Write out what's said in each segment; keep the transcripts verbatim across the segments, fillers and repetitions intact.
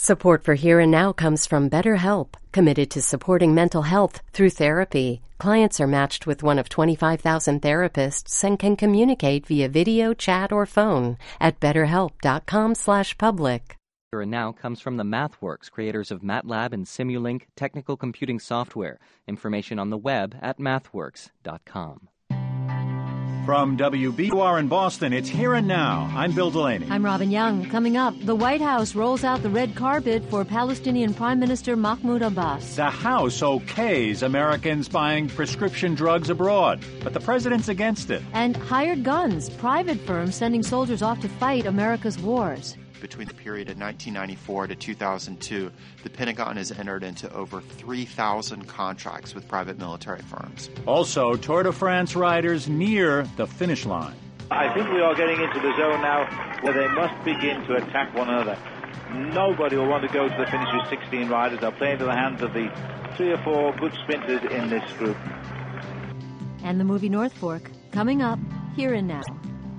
Support for Here and Now comes from BetterHelp, committed to supporting mental health through therapy. Clients are matched with one of twenty-five thousand therapists and can communicate via video, chat, or phone at betterhelp.com slash public. Here and Now comes from the MathWorks, creators of MATLAB and Simulink technical computing software. Information on the web at mathworks dot com. From W B U R in Boston, it's Here and Now. I'm Bill Delaney. I'm Robin Young. Coming up, the White House rolls out the red carpet for Palestinian Prime Minister Mahmoud Abbas. The House okays Americans buying prescription drugs abroad, but the president's against it. And hired guns, private firms sending soldiers off to fight America's wars. Between the period of nineteen ninety-four to two thousand two, the Pentagon has entered into over three thousand contracts with private military firms. Also, Tour de France riders near the finish line. I think we are getting into the zone now where they must begin to attack one another. Nobody will want to go to the finish with sixteen riders. They'll play into the hands of the three or four good sprinters in this group. And the movie North Fork, coming up, Here and Now.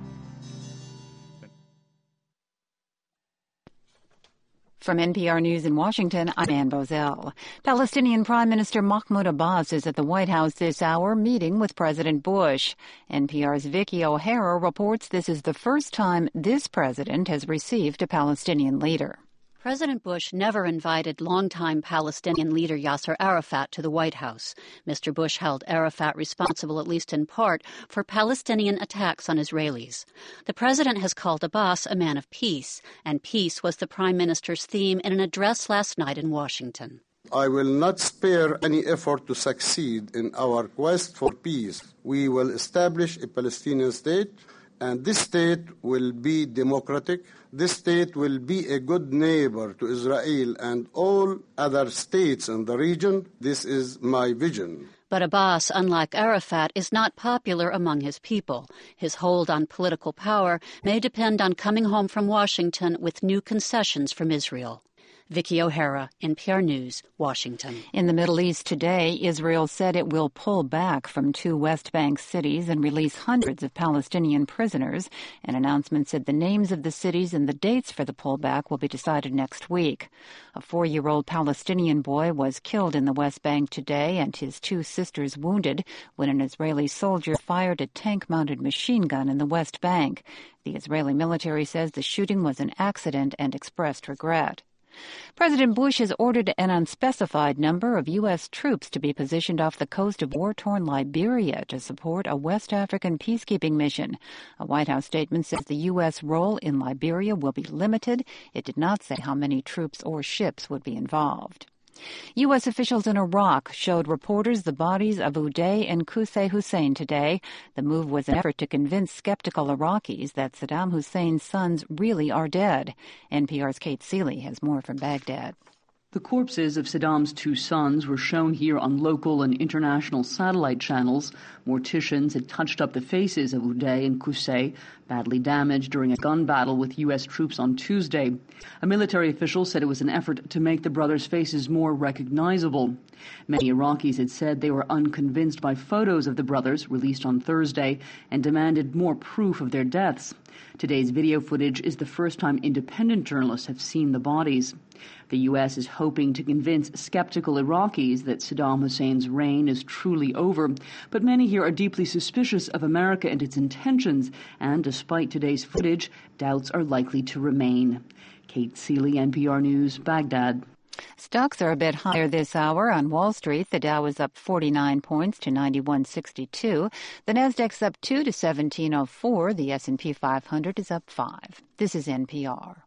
From N P R News in Washington, I'm Ann Bozell. Palestinian Prime Minister Mahmoud Abbas is at the White House this hour meeting with President Bush. N P R's Vicky O'Hara reports this is the first time this president has received a Palestinian leader. President Bush never invited longtime Palestinian leader Yasser Arafat to the White House. Mister Bush held Arafat responsible, at least in part, for Palestinian attacks on Israelis. The president has called Abbas a man of peace, and peace was the prime minister's theme in an address last night in Washington. I will not spare any effort to succeed in our quest for peace. We will establish a Palestinian state, and this state will be democratic. This state will be a good neighbor to Israel and all other states in the region. This is my vision. But Abbas, unlike Arafat, is not popular among his people. His hold on political power may depend on coming home from Washington with new concessions from Israel. Vicky O'Hara, N P R News, Washington. In the Middle East today, Israel said it will pull back from two West Bank cities and release hundreds of Palestinian prisoners. An announcement said the names of the cities and the dates for the pullback will be decided next week. A four-year-old Palestinian boy was killed in the West Bank today and his two sisters wounded when an Israeli soldier fired a tank-mounted machine gun in the West Bank. The Israeli military says the shooting was an accident and expressed regret. President Bush has ordered an unspecified number of U S troops to be positioned off the coast of war-torn Liberia to support a West African peacekeeping mission. A White House statement says the U S role in Liberia will be limited. It did not say how many troops or ships would be involved. U S officials in Iraq showed reporters the bodies of Uday and Qusay Hussein today. The move was an effort to convince skeptical Iraqis that Saddam Hussein's sons really are dead. N P R's Kate Seeley has more from Baghdad. The corpses of Saddam's two sons were shown here on local and international satellite channels. Morticians had touched up the faces of Uday and Qusay, badly damaged during a gun battle with U S troops on Tuesday. A military official said it was an effort to make the brothers' faces more recognizable. Many Iraqis had said they were unconvinced by photos of the brothers released on Thursday and demanded more proof of their deaths. Today's video footage is the first time independent journalists have seen the bodies. The U S is hoping to convince skeptical Iraqis that Saddam Hussein's reign is truly over, but many here are deeply suspicious of America and its intentions, and despite today's footage, doubts are likely to remain. Kate Seeley, N P R News, Baghdad. Stocks are a bit higher this hour. On Wall Street, the Dow is up forty-nine points to ninety-one sixty-two. The Nasdaq's up two to seventeen oh four. The S and P five hundred is up five. This is N P R.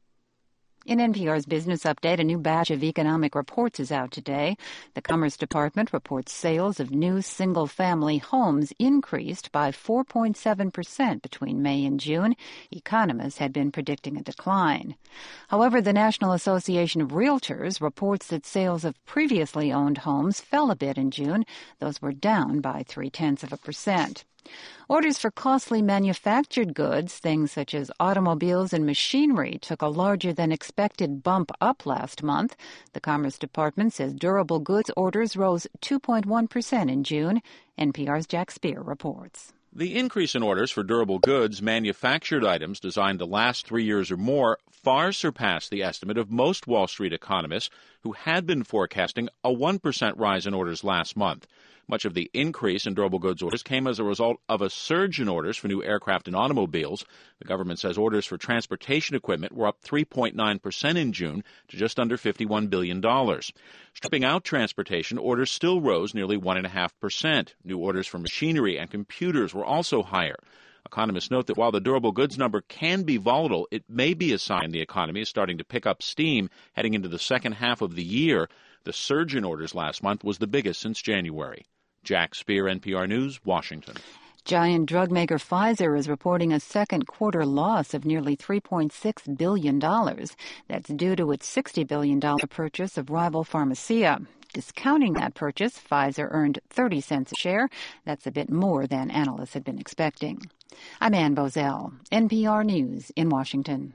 In N P R's Business Update, a new batch of economic reports is out today. The Commerce Department reports sales of new single-family homes increased by four point seven percent between May and June. Economists had been predicting a decline. However, the National Association of Realtors reports that sales of previously owned homes fell a bit in June. Those were down by three-tenths of a percent. Orders for costly manufactured goods, things such as automobiles and machinery, took a larger-than-expected bump up last month. The Commerce Department says durable goods orders rose two point one percent in June. N P R's Jack Speer reports. The increase in orders for durable goods, manufactured items designed to last three years or more, far surpassed the estimate of most Wall Street economists who had been forecasting a one percent rise in orders last month. Much of the increase in durable goods orders came as a result of a surge in orders for new aircraft and automobiles. The government says orders for transportation equipment were up three point nine percent in June to just under fifty-one billion dollars. Stripping out transportation, orders still rose nearly one point five percent. New orders for machinery and computers were also higher. Economists note that while the durable goods number can be volatile, it may be a sign the economy is starting to pick up steam heading into the second half of the year. The surge in orders last month was the biggest since January. Jack Speer, N P R News, Washington. Giant drug maker Pfizer is reporting a second quarter loss of nearly three point six billion dollars. That's due to its sixty billion dollars purchase of rival Pharmacia. Discounting that purchase, Pfizer earned thirty cents a share. That's a bit more than analysts had been expecting. I'm Ann Bozell, N P R News in Washington.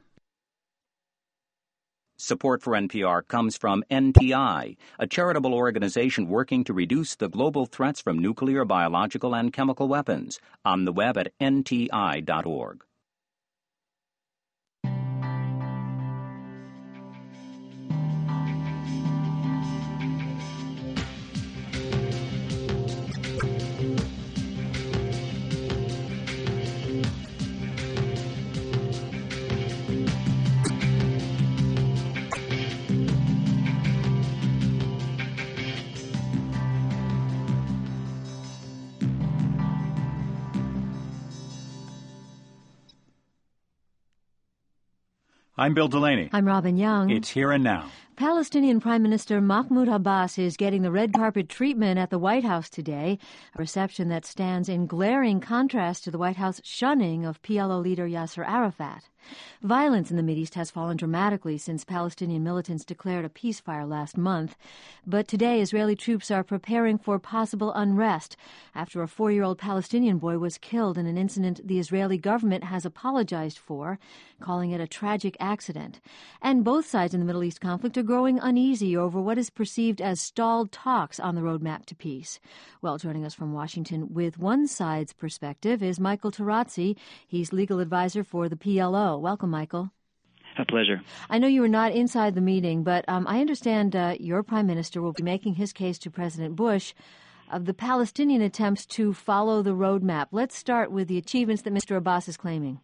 Support for N P R comes from N T I, a charitable organization working to reduce the global threats from nuclear, biological, and chemical weapons. On the web at N T I dot org. I'm Bill Delaney. I'm Robin Young. It's Here and Now. Palestinian Prime Minister Mahmoud Abbas is getting the red carpet treatment at the White House today, a reception that stands in glaring contrast to the White House shunning of P L O leader Yasser Arafat. Violence in the Mideast has fallen dramatically since Palestinian militants declared a ceasefire last month. But today, Israeli troops are preparing for possible unrest after a four-year-old Palestinian boy was killed in an incident the Israeli government has apologized for, calling it a tragic accident. And both sides in the Middle East conflict are growing uneasy over what is perceived as stalled talks on the roadmap to peace. Well, joining us from Washington with one side's perspective is Michael Tarazzi. He's legal advisor for the P L O. Welcome, Michael. A pleasure. I know you were not inside the meeting, but um, I understand uh, your prime minister will be making his case to President Bush of the Palestinian attempts to follow the roadmap. Let's start with the achievements that Mister Abbas is claiming.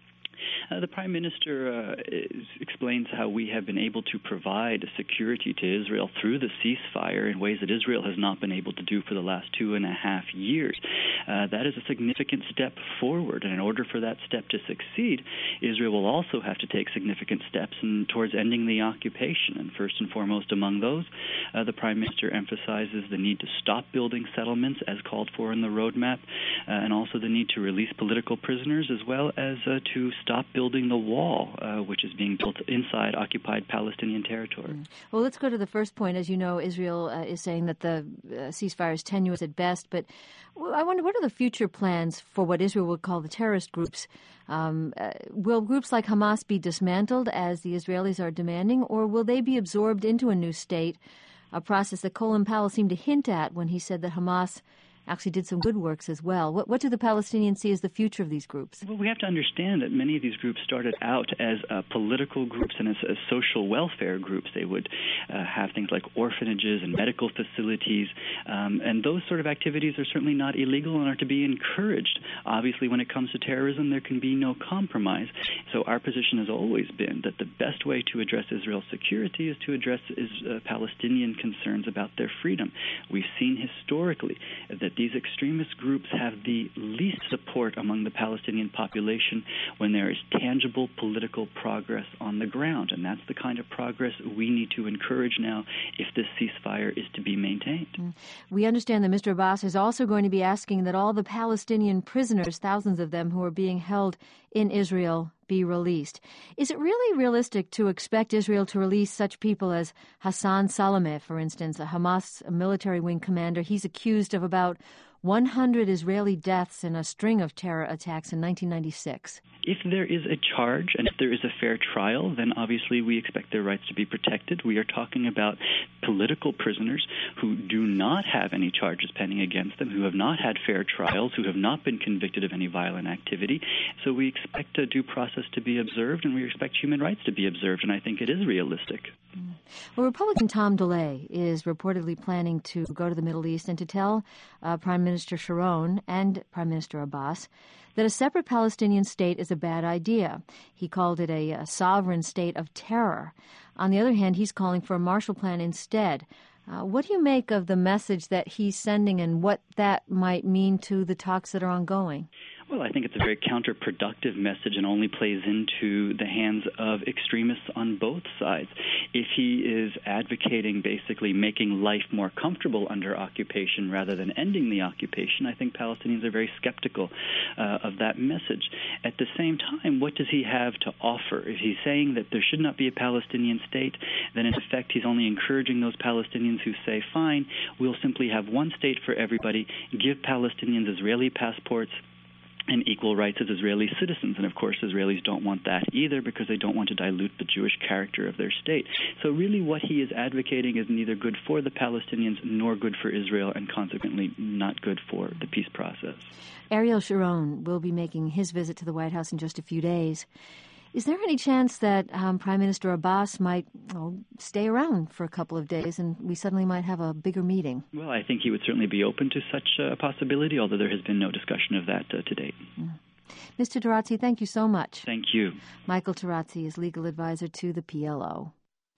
Uh, the Prime Minister uh, is, explains how we have been able to provide security to Israel through the ceasefire in ways that Israel has not been able to do for the last two and a half years. Uh, that is a significant step forward, and in order for that step to succeed, Israel will also have to take significant steps in, towards ending the occupation. And first and foremost among those, uh, the Prime Minister emphasizes the need to stop building settlements as called for in the roadmap, uh, and also the need to release political prisoners, as well as uh, to stop building the wall, uh, which is being built inside occupied Palestinian territory. Mm. Well, let's go to the first point. As you know, Israel uh, is saying that the uh, ceasefire is tenuous at best, but I wonder, what are the future plans for what Israel would call the terrorist groups? Um, uh, will groups like Hamas be dismantled, as the Israelis are demanding, or will they be absorbed into a new state, a process that Colin Powell seemed to hint at when he said that Hamas actually did some good works as well? What, what do the Palestinians see as the future of these groups? Well, we have to understand that many of these groups started out as uh, political groups and as, as social welfare groups. They would uh, have things like orphanages and medical facilities, um, and those sort of activities are certainly not illegal and are to be encouraged. Obviously, when it comes to terrorism, there can be no compromise. So our position has always been that the best way to address Israel's security is to address is, uh, Palestinian concerns about their freedom. We've seen historically that these extremist groups have the least support among the Palestinian population when there is tangible political progress on the ground. And that's the kind of progress we need to encourage now if this ceasefire is to be maintained. We understand that Mister Abbas is also going to be asking that all the Palestinian prisoners, thousands of them who are being held in Israel, be released. Is it really realistic to expect Israel to release such people as Hassan Salameh, for instance, a Hamas military wing commander? He's accused of about one hundred Israeli deaths in a string of terror attacks in nineteen ninety-six. If there is a charge and if there is a fair trial, then obviously we expect their rights to be protected. We are talking about political prisoners who do not have any charges pending against them, who have not had fair trials, who have not been convicted of any violent activity. So we expect a due process to be observed, and we expect human rights to be observed, and I think it is realistic. Well, Republican Tom DeLay is reportedly planning to go to the Middle East and to tell uh, Prime Minister Sharon and Prime Minister Abbas that a separate Palestinian state is a bad idea. He called it a, a sovereign state of terror. On the other hand, he's calling for a Marshall Plan instead. Uh, what do you make of the message that he's sending and what that might mean to the talks that are ongoing? Well, I think it's a very counterproductive message and only plays into the hands of extremists on both sides. If he is advocating basically making life more comfortable under occupation rather than ending the occupation, I think Palestinians are very skeptical uh, of that message. At the same time, what does he have to offer? If he's saying that there should not be a Palestinian state, then in effect he's only encouraging those Palestinians who say, fine, we'll simply have one state for everybody, give Palestinians Israeli passports, and equal rights as Israeli citizens. And, of course, Israelis don't want that either because they don't want to dilute the Jewish character of their state. So really what he is advocating is neither good for the Palestinians nor good for Israel and consequently not good for the peace process. Ariel Sharon will be making his visit to the White House in just a few days. Is there any chance that um, Prime Minister Abbas might well, stay around for a couple of days and we suddenly might have a bigger meeting? Well, I think he would certainly be open to such a possibility, although there has been no discussion of that uh, to date. Mm. Mister Tarazzi, thank you so much. Thank you. Michael Tarazzi is legal advisor to the P L O.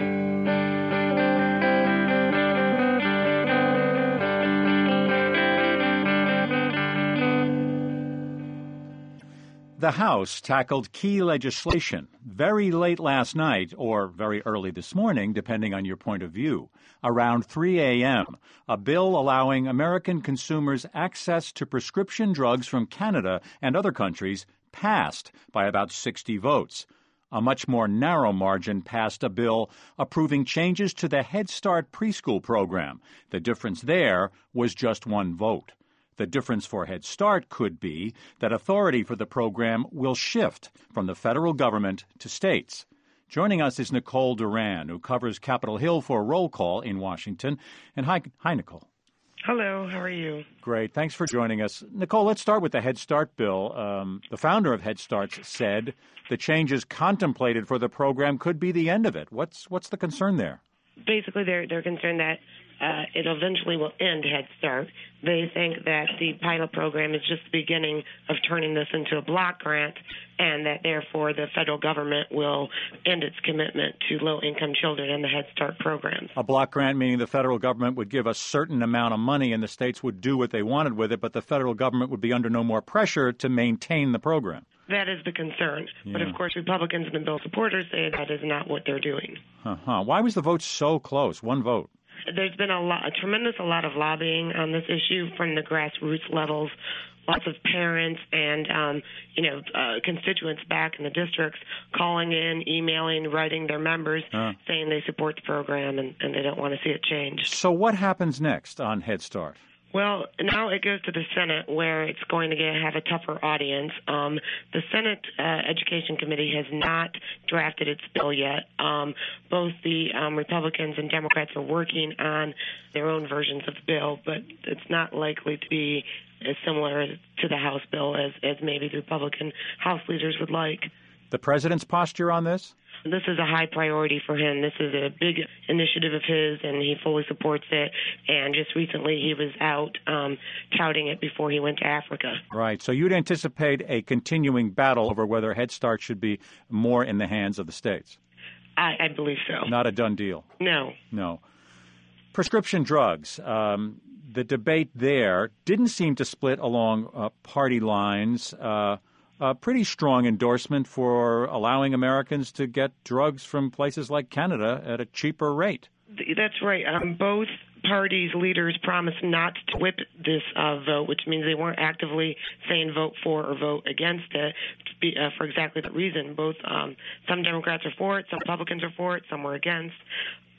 The House tackled key legislation very late last night or very early this morning, depending on your point of view. Around three a.m., a bill allowing American consumers access to prescription drugs from Canada and other countries passed by about sixty votes. A much more narrow margin passed a bill approving changes to the Head Start preschool program. The difference there was just one vote. The difference for Head Start could be that authority for the program will shift from the federal government to states. Joining us is Nicole Duran, who covers Capitol Hill for Roll Call in Washington. And hi, hi, Nicole. Hello, how are you? Great, thanks for joining us. Nicole, let's start with the Head Start bill. Um, the founder of Head Start said the changes contemplated for the program could be the end of it. What's what's the concern there? Basically, they're they're concerned that uh, it eventually will end Head Start. They think that the pilot program is just the beginning of turning this into a block grant, and that therefore the federal government will end its commitment to low-income children in the Head Start programs. A block grant meaning the federal government would give a certain amount of money and the states would do what they wanted with it, but the federal government would be under no more pressure to maintain the program. That is the concern. Yeah. But, of course, Republicans and the bill supporters say that is not what they're doing. Uh-huh. Why was the vote so close? One vote. There's been a, lot, a tremendous a lot of lobbying on this issue from the grassroots levels. Lots of parents and, um, you know, uh, constituents back in the districts calling in, emailing, writing their members, uh. saying they support the program and, and they don't want to see it change. So what happens next on Head Start? Well, now it goes to the Senate, where it's going to get, have a tougher audience. Um, the Senate uh, Education Committee has not drafted its bill yet. Um, both the um, Republicans and Democrats are working on their own versions of the bill, but it's not likely to be as similar to the House bill as, as maybe the Republican House leaders would like. The president's posture on this? This is a high priority for him. This is a big initiative of his, and he fully supports it. And just recently he was out um, touting it before he went to Africa. Right. So you'd anticipate a continuing battle over whether Head Start should be more in the hands of the states? I, I believe so. Not a done deal? No. No. Prescription drugs. Um, the debate there didn't seem to split along uh, party lines. Uh A pretty strong endorsement for allowing Americans to get drugs from places like Canada at a cheaper rate. That's right. Um, both parties' leaders promised not to whip this uh, vote, which means they weren't actively saying vote for or vote against it be, uh, for exactly that reason. Both um, some Democrats are for it, some Republicans are for it, some were against.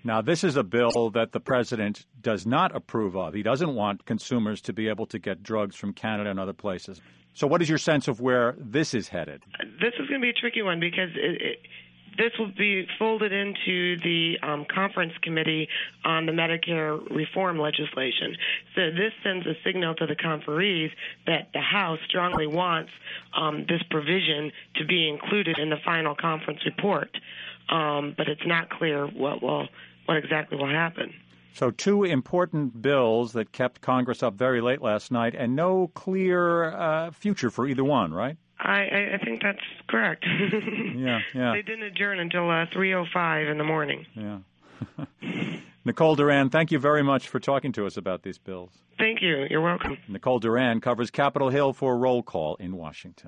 Now, this is a bill that the president does not approve of. He doesn't want consumers to be able to get drugs from Canada and other places. So what is your sense of where this is headed? This is going to be a tricky one because it, it, this will be folded into the um, conference committee on the Medicare reform legislation. So this sends a signal to the conferees that the House strongly wants um, this provision to be included in the final conference report. Um, but it's not clear what will what exactly will happen. So two important bills that kept Congress up very late last night, and no clear uh, future for either one, right? I, I think that's correct. yeah, yeah. They didn't adjourn until uh, three oh five in the morning. Yeah. Nicole Duran, thank you very much for talking to us about these bills. Thank you. You're welcome. Nicole Duran covers Capitol Hill for Roll Call in Washington.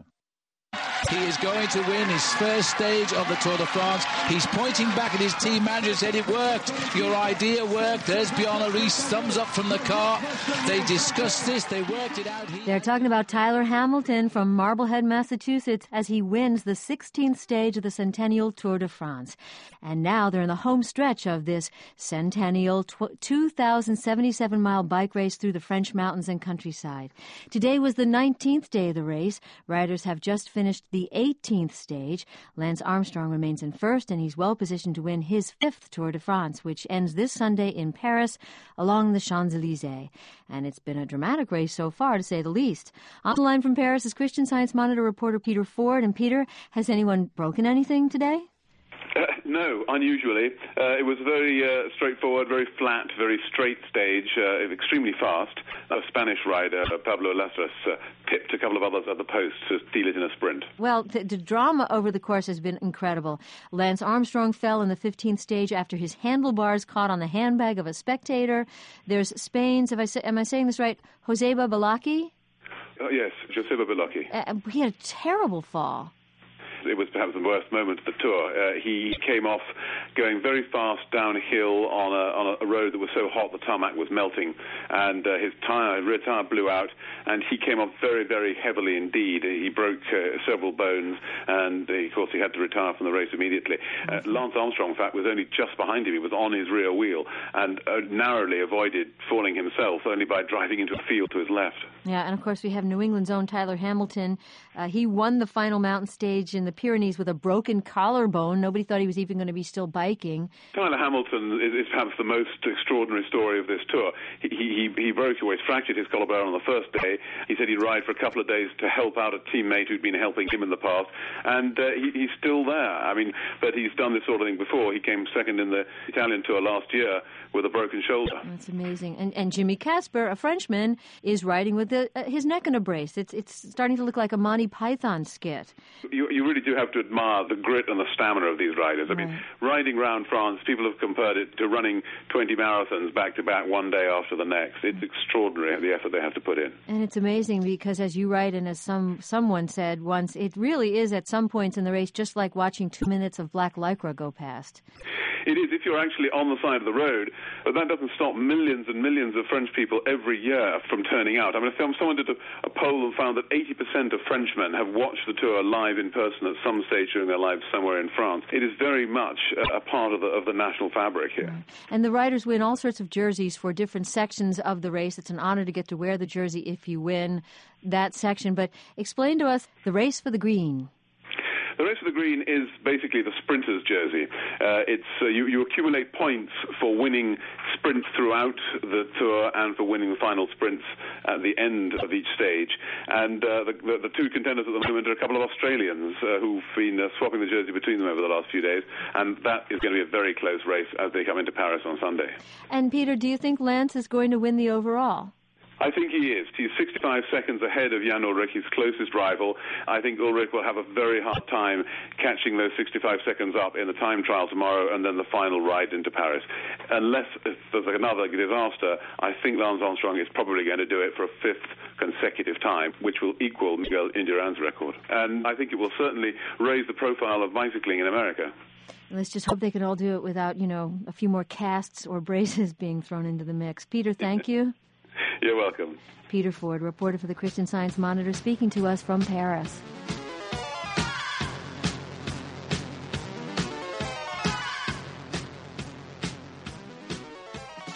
He is going to win his first stage of the Tour de France. He's pointing back at his team manager, said it worked. Your idea worked. There's Bjarne Riis, thumbs up from the car. They discussed this. They worked it out here. They're talking about Tyler Hamilton from Marblehead, Massachusetts, as he wins the sixteenth stage of the Centennial Tour de France. And now they're in the home stretch of this Centennial two thousand seventy-seven mile bike race through the French mountains and countryside. Today was the nineteenth day of the race. Riders have just finished the eighteenth stage. Lance Armstrong remains in first, and he's well positioned to win his fifth Tour de France, which ends this Sunday in Paris along the Champs-Élysées. And it's been a dramatic race so far, to say the least. On the line from Paris is Christian Science Monitor reporter Peter Ford. And Peter, has anyone broken anything today? Uh, no, unusually. Uh, it was very uh, straightforward, very flat, very straight stage, uh, extremely fast. A Spanish rider, Pablo Lastres, uh, tipped a couple of others at the post to steal it in a sprint. Well, the, the drama over the course has been incredible. Lance Armstrong fell in the fifteenth stage after his handlebars caught on the handbag of a spectator. There's Spain's, if I say, am I saying this right, Joseba Beloki? Uh, yes, Joseba Beloki. Uh, he had a terrible fall. It was perhaps the worst moment of the tour. Uh, he came off going very fast downhill on a, on a road that was so hot the tarmac was melting, and uh, his tire, rear tire blew out, and he came off very, very heavily indeed. He broke uh, several bones, and uh, of course he had to retire from the race immediately. Uh, Lance Armstrong, in fact, was only just behind him. He was on his rear wheel and uh, narrowly avoided falling himself only by driving into a field to his left. Yeah, and of course we have New England's own Tyler Hamilton. Uh, he won the final mountain stage in the Pyrenees with a broken collarbone. Nobody thought he was even going to be still biking. Tyler Hamilton is, is perhaps the most extraordinary story of this tour. He, he, he broke, or he fractured his collarbone on the first day. He said he'd ride for a couple of days to help out a teammate who'd been helping him in the past, and uh, he, he's still there. I mean, but he's done this sort of thing before. He came second in the Italian Tour last year with a broken shoulder. That's amazing. And, and Jimmy Casper, a Frenchman, is riding with the, uh, his neck in a brace. It's, it's starting to look like a Monty Python skit. You, you really do have to admire the grit and the stamina of these riders. I mean, right. Riding around France, people have compared it to running twenty marathons back-to-back one day after the next. It's extraordinary, the effort they have to put in. And it's amazing because, as you write, and as some someone said once, it really is at some points in the race just like watching two minutes of black lycra go past. It is if you're actually on the side of the road, but that doesn't stop millions and millions of French people every year from turning out. I mean, if someone did a, a poll and found that eighty percent of Frenchmen have watched the tour live in person at some stage during their lives somewhere in France. It is very much a, a part of the, of the national fabric here. Right. And the riders win all sorts of jerseys for different sections of the race. It's an honor to get to wear the jersey if you win that section. But explain to us the race for the green. The race for the green is basically the sprinter's jersey. Uh, it's uh, you, you accumulate points for winning sprints throughout the tour and for winning the final sprints at the end of each stage. And uh, the, the, the two contenders at the moment are a couple of Australians uh, who've been uh, swapping the jersey between them over the last few days. And that is going to be a very close race as they come into Paris on Sunday. And Peter, do you think Lance is going to win the overall? I think he is. He's sixty-five seconds ahead of Jan Ullrich, his closest rival. I think Ullrich will have a very hard time catching those sixty-five seconds up in the time trial tomorrow and then the final ride into Paris. Unless there's another disaster, I think Lance Armstrong is probably going to do it for a fifth consecutive time, which will equal Miguel Indurain's record. And I think it will certainly raise the profile of bicycling in America. Let's just hope they can all do it without, you know, a few more casts or braces being thrown into the mix. Peter, thank you. You're welcome. Peter Ford, reporter for the Christian Science Monitor, speaking to us from Paris.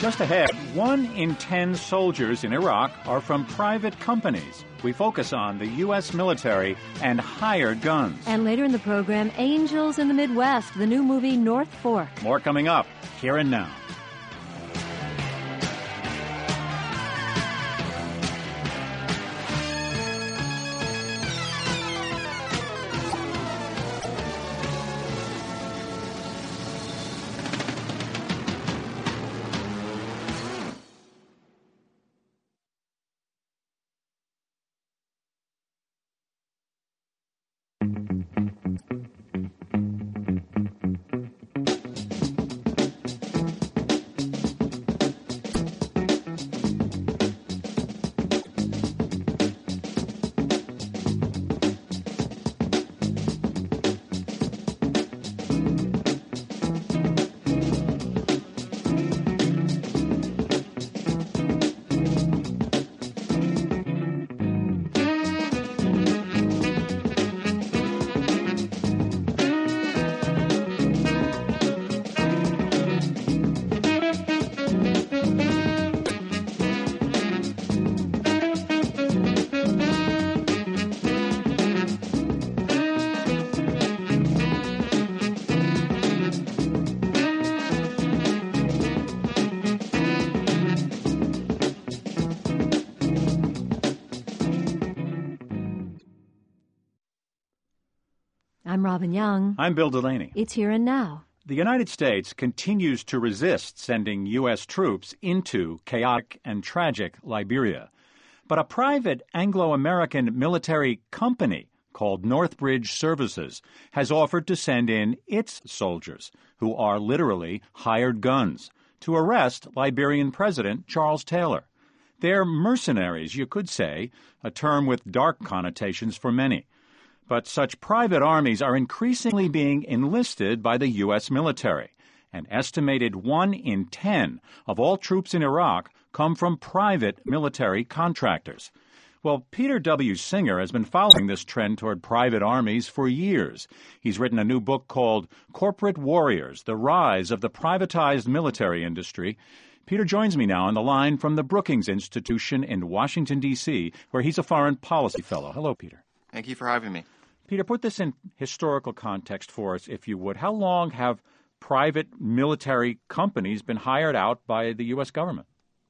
Just ahead, one in ten soldiers in Iraq are from private companies. We focus on the U S military and hired guns. And later in the program, Angels in the Midwest, the new movie North Fork. More coming up, here and now. I'm Robin Young. I'm Bill Delaney. It's Here and Now. The United States continues to resist sending U S troops into chaotic and tragic Liberia. But a private Anglo-American military company called Northbridge Services has offered to send in its soldiers, who are literally hired guns, to arrest Liberian President Charles Taylor. They're mercenaries, you could say, a term with dark connotations for many. But such private armies are increasingly being enlisted by the U S military. An estimated one in ten of all troops in Iraq come from private military contractors. Well, Peter W. Singer has been following this trend toward private armies for years. He's written a new book called Corporate Warriors, The Rise of the Privatized Military Industry. Peter joins me now on the line from the Brookings Institution in Washington, D C, where he's a foreign policy fellow. Hello, Peter. Thank you for having me. Peter, put this in historical context for us, if you would. How long have private military companies been hired out by the U S government?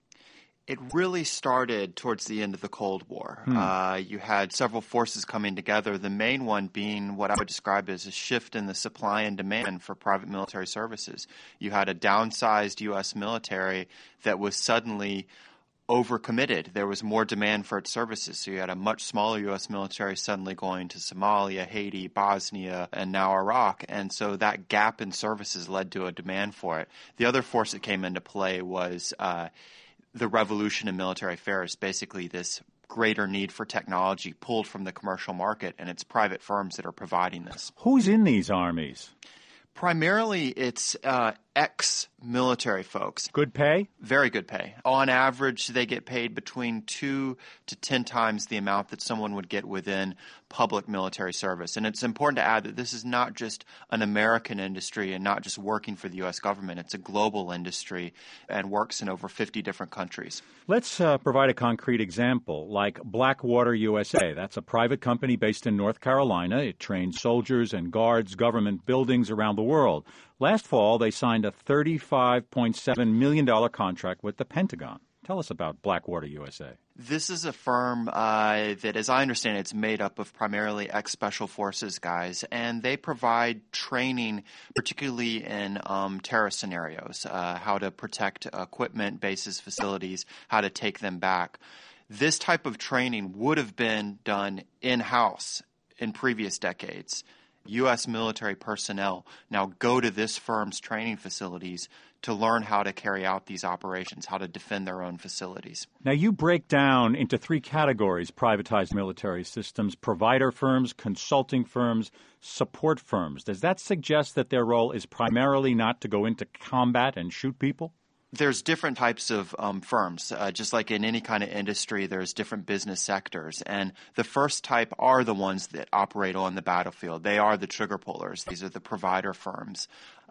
It really started towards the end of the Cold War. Hmm. Uh, you had several forces coming together, the main one being what I would describe as a shift in the supply and demand for private military services. You had a downsized U S military that was suddenly overcommitted. There was more demand for its services. So you had a much smaller U S military suddenly going to Somalia, Haiti, Bosnia, and now Iraq. And so that gap in services led to a demand for it. The other force that came into play was uh, the revolution in military affairs, basically this greater need for technology pulled from the commercial market, and it's private firms that are providing this. Who's in these armies? Primarily, it's uh, ex-military folks. Good pay? Very good pay. On average, they get paid between two to ten times the amount that someone would get within public military service. And it's important to add that this is not just an American industry and not just working for the U S government. It's a global industry and works in over fifty different countries. Let's uh, provide a concrete example, like Blackwater U S A. That's a private company based in North Carolina. It trains soldiers and guards government buildings around the world. Last fall, they signed a thirty-five point seven million dollars contract with the Pentagon. Tell us about Blackwater U S A. This is a firm uh, that, as I understand it, it's made up of primarily ex-Special Forces guys, and they provide training, particularly in um, terrorist scenarios, uh, how to protect equipment, bases, facilities, how to take them back. This type of training would have been done in-house in previous decades. U S military personnel now go to this firm's training facilities to learn how to carry out these operations, how to defend their own facilities. Now, you break down into three categories privatized military systems: provider firms, consulting firms, support firms. Does that suggest that their role is primarily not to go into combat and shoot people? There's different types of um, firms. Uh, just like in any kind of industry, there's different business sectors. And the first type are the ones that operate on the battlefield. They are the trigger pullers. These are the provider firms.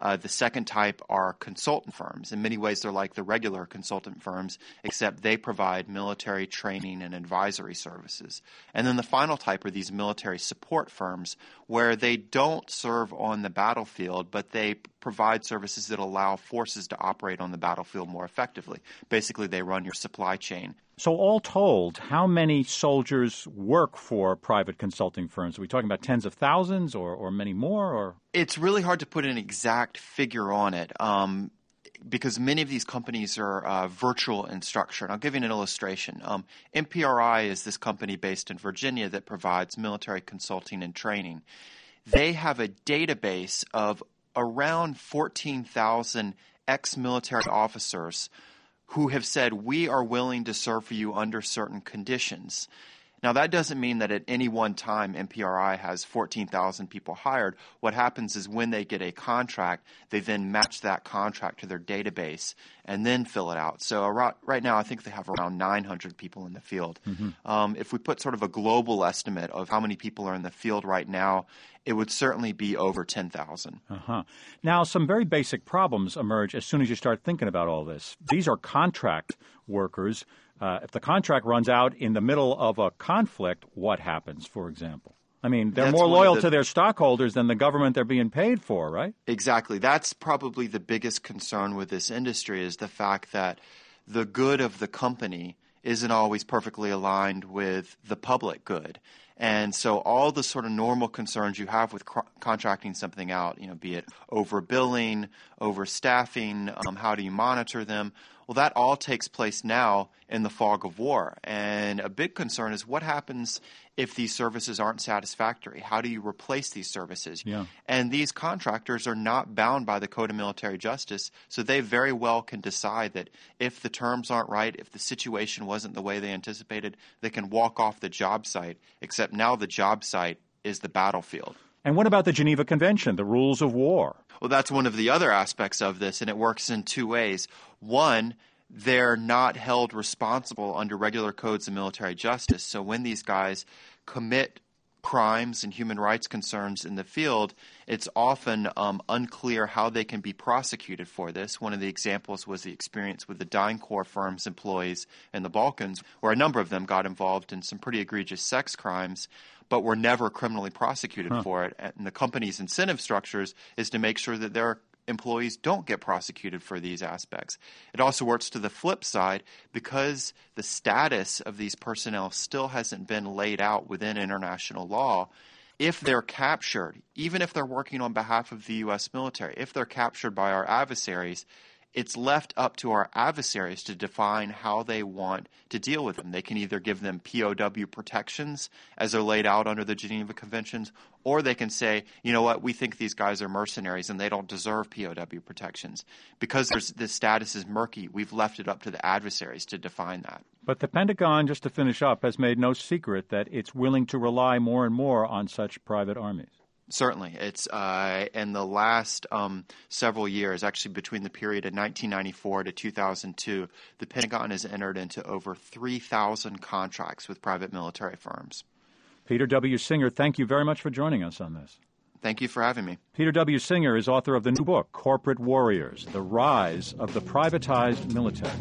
Uh, the second type are consultant firms. In many ways, they're like the regular consultant firms, except they provide military training and advisory services. And then the final type are these military support firms, where they don't serve on the battlefield, but they provide services that allow forces to operate on the battlefield more effectively. Basically, they run your supply chain. So all told, how many soldiers work for private consulting firms? Are we talking about tens of thousands or, or many more? Or It's really hard to put an exact figure on it um, because many of these companies are uh, virtual in structure. And I'll give you an illustration. Um, M P R I is this company based in Virginia that provides military consulting and training. They have a database of around fourteen thousand ex-military officers who have said, we are willing to serve for you under certain conditions. Now, that doesn't mean that at any one time M P R I has fourteen thousand people hired. What happens is when they get a contract, they then match that contract to their database and then fill it out. So right now, I think they have around nine hundred people in the field. Mm-hmm. Um, if we put sort of a global estimate of how many people are in the field right now, it would certainly be over ten thousand. Uh-huh. Now, some very basic problems emerge as soon as you start thinking about all this. These are contract workers. Uh, if the contract runs out in the middle of a conflict, what happens, for example? I mean, they're That's more loyal the, to their stockholders than the government they're being paid for, right? Exactly. That's probably the biggest concern with this industry is the fact that the good of the company isn't always perfectly aligned with the public good. And so all the sort of normal concerns you have with cr- contracting something out, you know, be it overbilling, overstaffing, um, how do you monitor them? Well, that all takes place now in the fog of war. And a big concern is what happens if these services aren't satisfactory? How do you replace these services? Yeah. And these contractors are not bound by the Code of Military Justice, so they very well can decide that if the terms aren't right, if the situation wasn't the way they anticipated, they can walk off the job site, except now the job site is the battlefield. And what about the Geneva Convention, the rules of war? Well, that's one of the other aspects of this, and it works in two ways. One, they're not held responsible under regular codes of military justice. So when these guys commit crimes and human rights concerns in the field, it's often um, unclear how they can be prosecuted for this. One of the examples was the experience with the DynCorp firm's employees in the Balkans, where a number of them got involved in some pretty egregious sex crimes, but were never criminally prosecuted huh. for it. And the company's incentive structures is to make sure that their employees don't get prosecuted for these aspects. It also works to the flip side because the status of these personnel still hasn't been laid out within international law. If they're captured, even if they're working on behalf of the U S military, if they're captured by our adversaries, it's left up to our adversaries to define how they want to deal with them. They can either give them P O W protections as they're laid out under the Geneva Conventions, or they can say, you know what, we think these guys are mercenaries and they don't deserve P O W protections. Because there's, the status is murky, we've left it up to the adversaries to define that. But the Pentagon, just to finish up, has made no secret that it's willing to rely more and more on such private armies. Certainly. It's uh, in the last um, several years, actually between the period of nineteen ninety-four to two thousand two, the Pentagon has entered into over three thousand contracts with private military firms. Peter W. Singer, thank you very much for joining us on this. Thank you for having me. Peter W. Singer is author of the new book, Corporate Warriors, The Rise of the Privatized Military.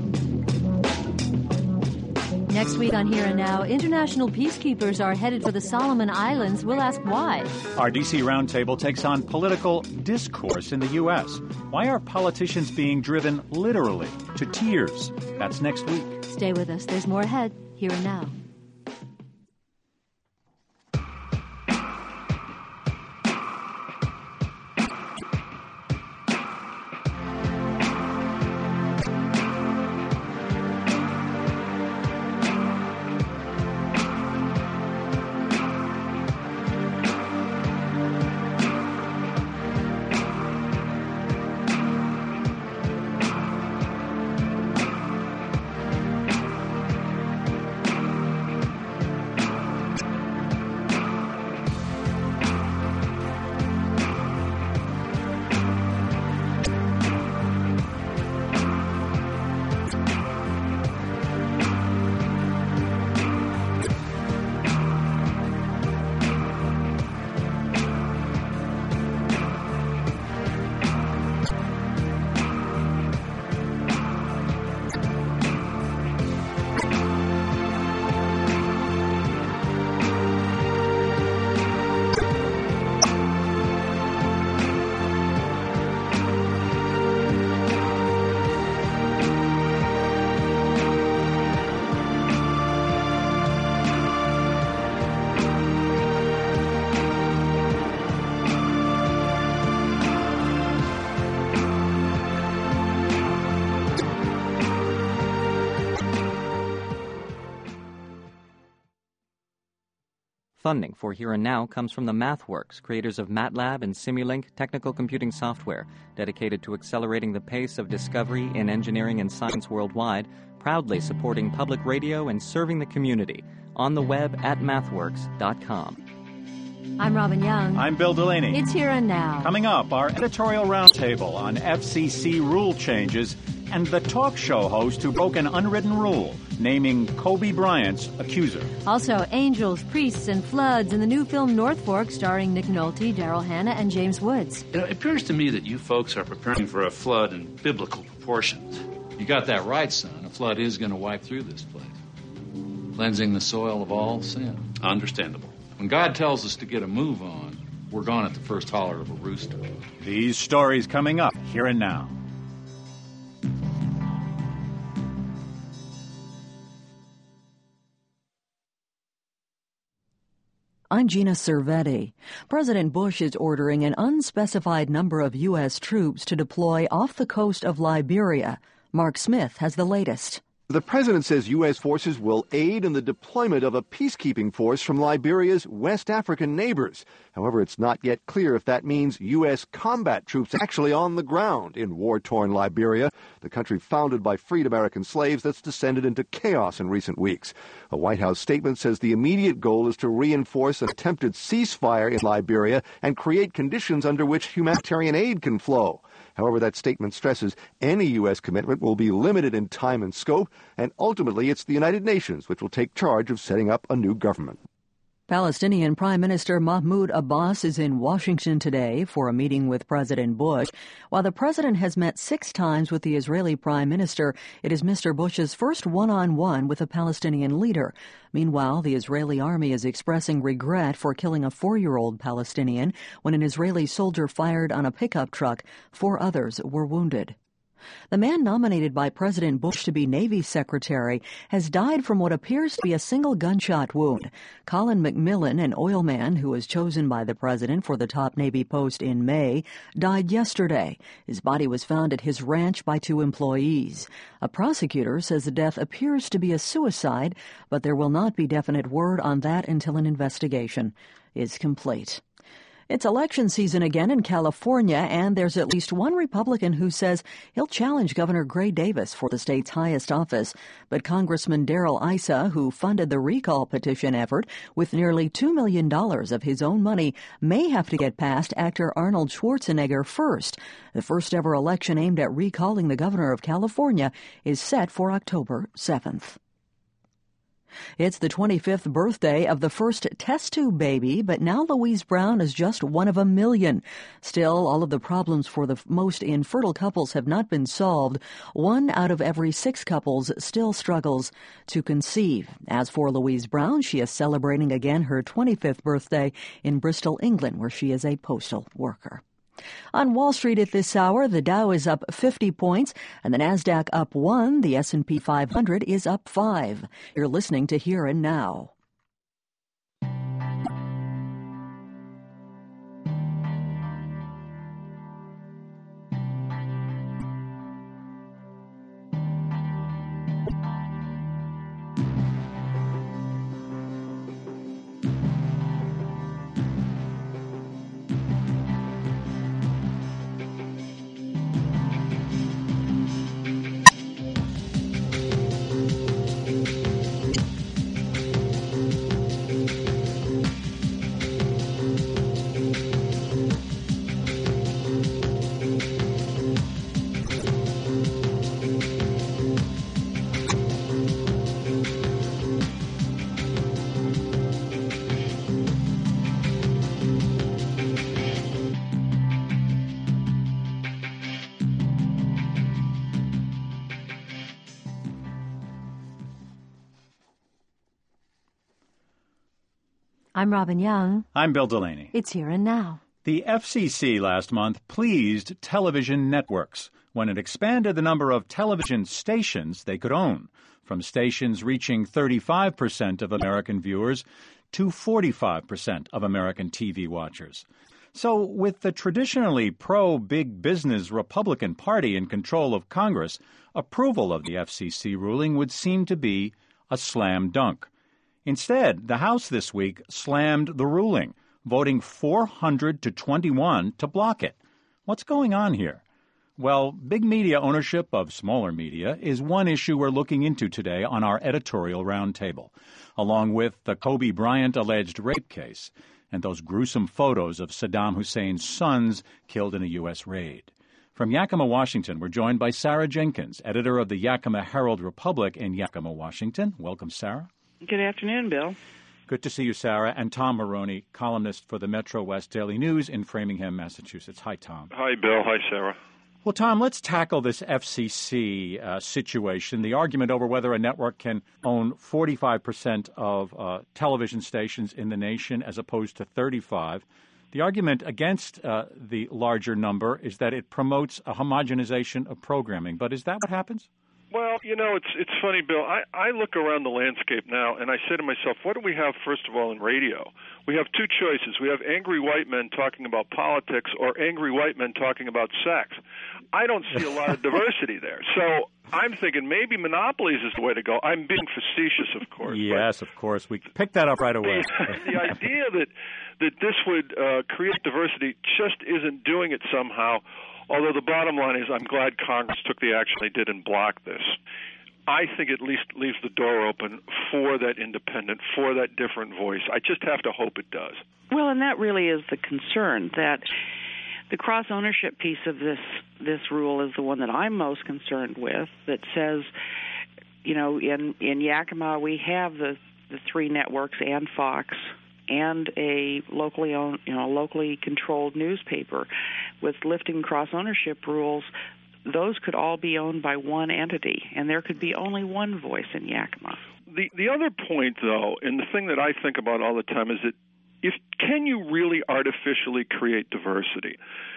Next week on Here and Now, international peacekeepers are headed for the Solomon Islands. We'll ask why. Our D C Roundtable takes on political discourse in the U S. Why are politicians being driven literally to tears? That's next week. Stay with us. There's more ahead. Here and Now. Funding for Here and Now comes from the MathWorks, creators of MATLAB and Simulink technical computing software, dedicated to accelerating the pace of discovery in engineering and science worldwide, proudly supporting public radio and serving the community. On the web at mathworks dot com. I'm Robin Young. I'm Bill Delaney. It's Here and Now. Coming up, our editorial roundtable on F C C rule changes and the talk show host who broke an unwritten rule, naming Kobe Bryant's accuser. Also, angels, priests, and floods in the new film North Fork, starring Nick Nolte, Daryl Hannah, and James Woods. You know, it appears to me that you folks are preparing for a flood in biblical proportions. You got that right, son. A flood is going to wipe through this place, cleansing the soil of all sin. Understandable. When God tells us to get a move on, we're gone at the first holler of a rooster. These stories coming up Here and Now. I'm Gina Cervetti. President Bush is ordering an unspecified number of U S troops to deploy off the coast of Liberia. Mark Smith has the latest. The president says U S forces will aid in the deployment of a peacekeeping force from Liberia's West African neighbors. However, it's not yet clear if that means U S combat troops actually on the ground in war-torn Liberia, the country founded by freed American slaves that's descended into chaos in recent weeks. A White House statement says the immediate goal is to reinforce an attempted ceasefire in Liberia and create conditions under which humanitarian aid can flow. However, that statement stresses any U S commitment will be limited in time and scope, and ultimately it's the United Nations which will take charge of setting up a new government. Palestinian Prime Minister Mahmoud Abbas is in Washington today for a meeting with President Bush. While the president has met six times with the Israeli Prime Minister, it is Mister Bush's first one-on-one with a Palestinian leader. Meanwhile, the Israeli army is expressing regret for killing a four-year-old Palestinian when an Israeli soldier fired on a pickup truck. Four others were wounded. The man nominated by President Bush to be Navy Secretary has died from what appears to be a single gunshot wound. Colin McMillan, an oil man who was chosen by the president for the top Navy post in May, died yesterday. His body was found at his ranch by two employees. A prosecutor says the death appears to be a suicide, but there will not be definite word on that until an investigation is complete. It's election season again in California, and there's at least one Republican who says he'll challenge Governor Gray Davis for the state's highest office. But Congressman Darrell Issa, who funded the recall petition effort with nearly two million dollars of his own money, may have to get past actor Arnold Schwarzenegger first. The first ever election aimed at recalling the governor of California is set for October seventh. It's the twenty-fifth birthday of the first test tube baby, but now Louise Brown is just one of a million. Still, all of the problems for the most infertile couples have not been solved. One out of every six couples still struggles to conceive. As for Louise Brown, she is celebrating again her twenty-fifth birthday in Bristol, England, where she is a postal worker. On Wall Street at this hour, the Dow is up fifty points and the Nasdaq up one. The S and P five hundred is up five. You're listening to Here and Now. I'm Robin Young. I'm Bill Delaney. It's Here and Now. The F C C last month pleased television networks when it expanded the number of television stations they could own, from stations reaching thirty-five percent of American viewers to forty-five percent of American T V watchers. So, with the traditionally pro-big business Republican Party in control of Congress, approval of the F C C ruling would seem to be a slam dunk. Instead, the House this week slammed the ruling, voting four hundred to twenty-one to block it. What's going on here? Well, big media ownership of smaller media is one issue we're looking into today on our editorial roundtable, along with the Kobe Bryant alleged rape case and those gruesome photos of Saddam Hussein's sons killed in a U S raid. From Yakima, Washington, we're joined by Sarah Jenkins, editor of the Yakima Herald-Republic in Yakima, Washington. Welcome, Sarah. Good afternoon, Bill. Good to see you, Sarah. And Tom Maroney, columnist for the Metro West Daily News in Framingham, Massachusetts. Hi, Tom. Hi, Bill. Hi, Sarah. Well, Tom, let's tackle this F C C uh, situation, the argument over whether a network can own forty-five percent of uh, television stations in the nation as opposed to thirty-five. The argument against uh, the larger number is that it promotes a homogenization of programming. But is that what happens? Well, you know, it's it's funny, Bill. I, I look around the landscape now, and I say to myself, what do we have, first of all, in radio? We have two choices. We have angry white men talking about politics or angry white men talking about sex. I don't see a lot of diversity there. So I'm thinking maybe monopolies is the way to go. I'm being facetious, of course. Yes, of course. We picked that up right away. The, the idea that, that this would uh, create diversity just isn't doing it somehow. Although the bottom line is I'm glad Congress took the action they did and blocked this. I think at least leaves the door open for that independent, for that different voice. I just have to hope it does. Well, and that really is the concern, that the cross-ownership piece of this this rule is the one that I'm most concerned with, that says, you know, in, in Yakima we have the, the three networks and Fox and a locally owned, you know, locally controlled newspaper. With lifting cross-ownership rules, those could all be owned by one entity, and there could be only one voice in Yakima. The the other point, though, and the thing that I think about all the time is that if can you really artificially create diversity?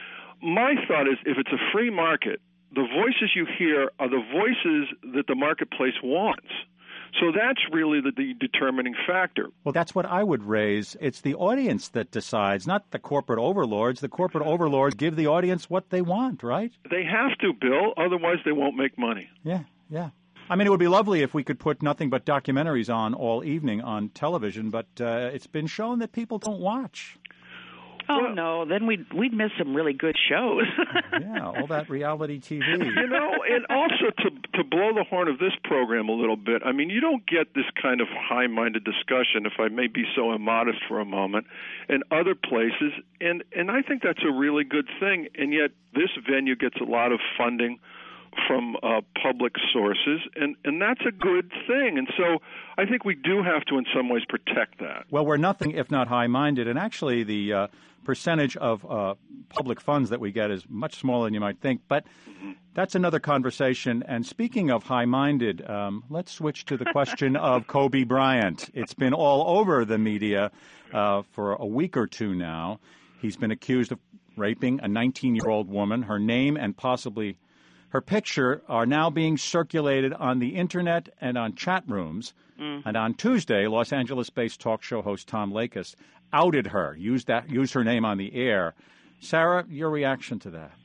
My thought is if it's a free market, the voices you hear are the voices that the marketplace wants. So that's really the, the determining factor. Well, that's what I would raise. It's the audience that decides, not the corporate overlords. The corporate overlords give the audience what they want, right? They have to, Bill. Otherwise, they won't make money. Yeah, yeah. I mean, it would be lovely if we could put nothing but documentaries on all evening on television, but uh, it's been shown that people don't watch. Oh, well, no, then we'd, we'd miss some really good shows. Yeah, all that reality T V. You know, and also to to blow the horn of this program a little bit, I mean, you don't get this kind of high-minded discussion, if I may be so immodest for a moment, in other places, and, and I think that's a really good thing, and yet this venue gets a lot of funding from uh, public sources, and, and that's a good thing. And so I think we do have to, in some ways, protect that. Well, we're nothing if not high-minded, and actually the uh, percentage of uh, public funds that we get is much smaller than you might think, but mm-hmm. that's another conversation. And speaking of high-minded, um, let's switch to the question of Kobe Bryant. It's been all over the media uh, for a week or two now. He's been accused of raping a nineteen-year-old woman. Her name and possibly her picture are now being circulated on the Internet and on chat rooms. Mm. And on Tuesday, Los Angeles-based talk show host Tom Leykis outed her, used that, used her name on the air. Sarah, your reaction to that?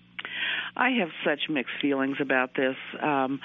I have such mixed feelings about this. Um,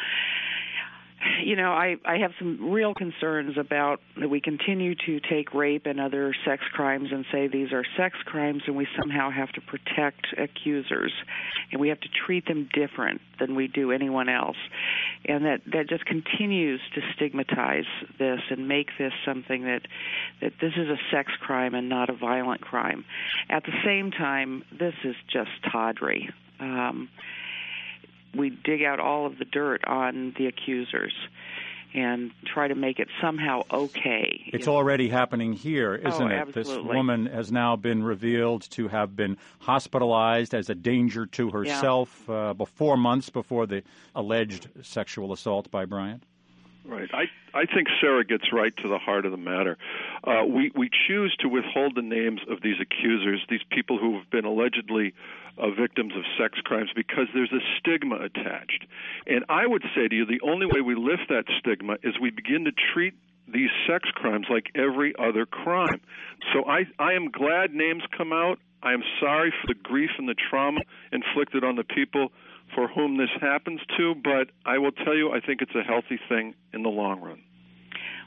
you know, I, I have some real concerns about that we continue to take rape and other sex crimes and say these are sex crimes, and we somehow have to protect accusers, and we have to treat them different than we do anyone else. And that, that just continues to stigmatize this and make this something that, that this is a sex crime and not a violent crime. At the same time, this is just tawdry. Um, we dig out all of the dirt on the accusers and try to make it somehow okay. It's already happening here, isn't oh, it? Absolutely. This woman has now been revealed to have been hospitalized as a danger to herself yeah. uh, before months before the alleged sexual assault by Bryant. Right. I, I think Sarah gets right to the heart of the matter. Uh, we, we choose to withhold the names of these accusers, these people who have been allegedly uh, victims of sex crimes, because there's a stigma attached. And I would say to you, the only way we lift that stigma is we begin to treat these sex crimes like every other crime. So I, I am glad names come out. I am sorry for the grief and the trauma inflicted on the people for whom this happens to, but I will tell you, I think it's a healthy thing in the long run.